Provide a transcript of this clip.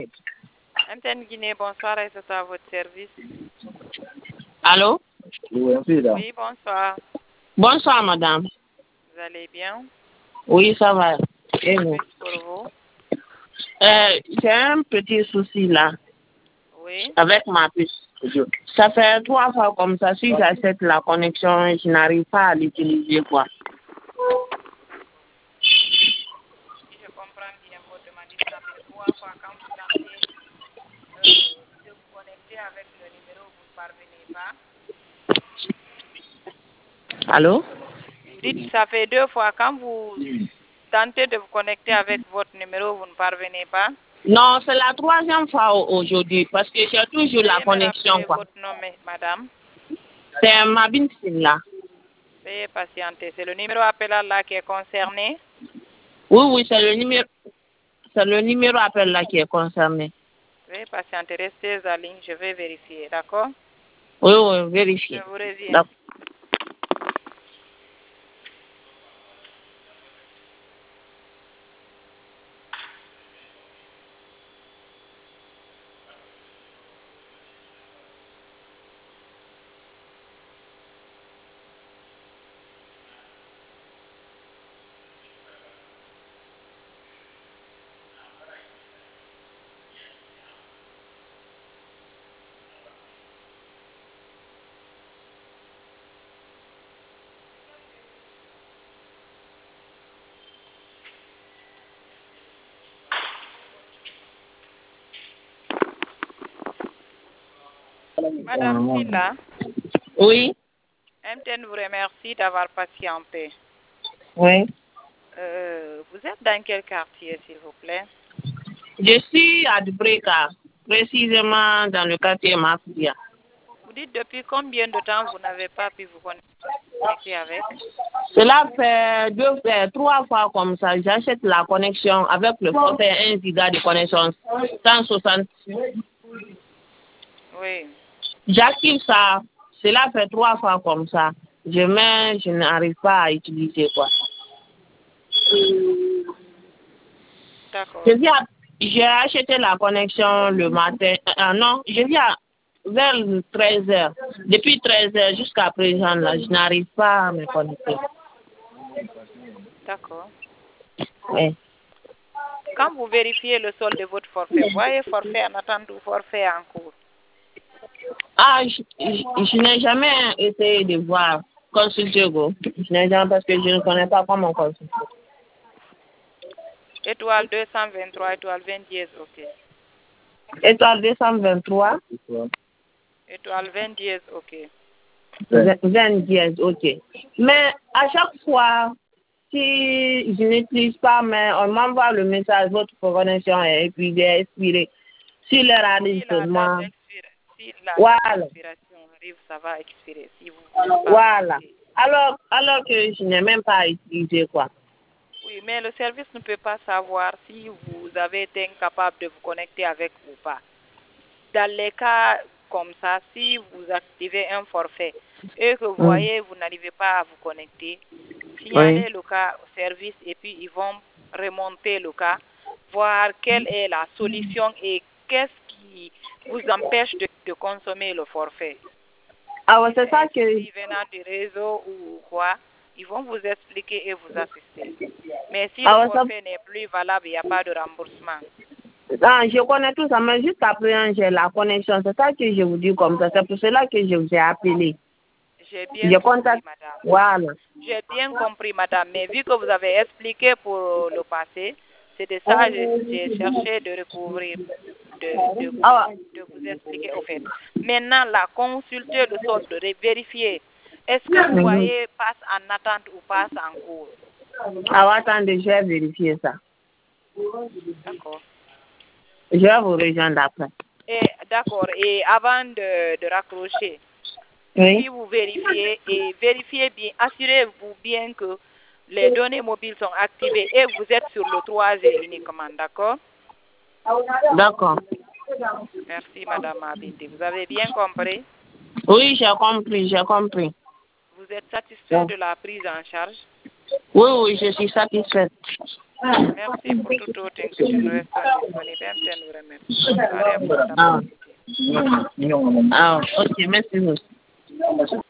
MTN Guinée, bonsoir, et c'est à votre service. Allô? Oui, bonsoir. Bonsoir, madame. Vous allez bien? Oui, ça va. Et vous? Puis pour vous? J'ai un petit souci là, Oui. avec ma puce. Ça fait 3 fois comme ça. Si j'achète la connexion, je n'arrive pas à l'utiliser, quoi. Si je comprends bien votre demande, ça fait 3 fois quand vous tentez de vous connecter avec le numéro, vous ne parvenez pas. Allô? Vous dites ça fait 2 fois quand vous tentez de vous connecter avec votre numéro, vous ne parvenez pas. Non, c'est la 3e fois aujourd'hui parce que j'ai toujours la Veuillez me connexion, rappeler quoi. votre nom, madame. C'est ma bine là. Veuillez patienter. C'est le numéro appelant là qui est concerné. Oui, c'est le numéro appel là qui est concerné. Veuillez patienter. Restez en ligne. Je vais vérifier. D'accord? Oui, Je vérifiez. vous reviens. D'accord. Madame Silla, Oui, MTN vous remercie d'avoir patienté. oui. Vous êtes dans quel quartier, s'il vous plaît? Je suis à Dubreka, précisément dans le quartier Mafia. Vous dites depuis combien de temps vous n'avez pas pu vous connecter avec? Cela fait 3 fois comme ça. J'achète la connexion avec le forfait 1 giga de connexion 160. Oui. J'active ça. Cela fait 3 fois comme ça. Je n'arrive pas à utiliser, quoi. D'accord. J'ai acheté la connexion le matin. Non, vers 13h. Depuis 13h jusqu'à présent, là, je n'arrive pas à me connecter. D'accord. Oui. Quand vous vérifiez le solde de votre forfait, voyez forfait en attente ou forfait en cours? Ah, je n'ai jamais essayé de voir consulter Go. Je n'ai jamais parce que je ne connais pas comment consulter. Étoile 223, étoile 20 dièse, ok. Étoile 223. Étoile 20 dièse, ok. 20 dièse, ok. Mais à chaque fois, si je n'utilise pas, mais on m'envoie le message, votre connexion est expirée. Si l'heure arrive seulement. Si la Voilà. date d'expiration arrive, ça va expirer. Si vous voulez pas. Voilà. Alors que je n'ai même pas utilisé, quoi. Oui, mais le service ne peut pas savoir si vous avez été incapable de vous connecter avec ou pas. Dans les cas comme ça, si vous activez un forfait et que vous voyez vous n'arrivez pas à vous connecter, signalez le cas au service et puis ils vont remonter le cas, voir quelle est la solution et qu'est-ce qui vous empêche de consommer le forfait. Ah ouais, c'est ça que... venant du réseau ou quoi, ils vont vous expliquer et vous assister. Mais si Ah le ouais, forfait n'est plus valable, il n'y a pas de remboursement. Ah, je connais tout ça, mais jusqu'à présent, j'ai la connexion. C'est ça que je vous dis comme ça. C'est pour cela que je vous ai appelé. J'ai bien compris, madame. Voilà. J'ai bien compris, madame. Mais vu que vous avez expliqué pour le passé, c'est de ça que j'ai cherché de recouvrir, de vous expliquer au fait. Maintenant, là, consultez le solde, de vérifier. Est-ce que vous voyez passe en attente ou passe en cours? Ah, attendez, je vais vérifier ça. D'accord. Je vais vous rejoindre après. D'accord. Et avant de raccrocher, Oui. si vous vérifiez et vérifiez bien, assurez-vous bien que les données mobiles sont activées et vous êtes sur le 3G uniquement, d'accord? D'accord. Merci, madame Abinti. Vous avez bien compris? Oui, j'ai compris. Vous êtes satisfait de la prise en charge? Oui, je suis satisfaite. Merci pour tout autre que tu nous restes disponible. Allez, Ok, merci beaucoup.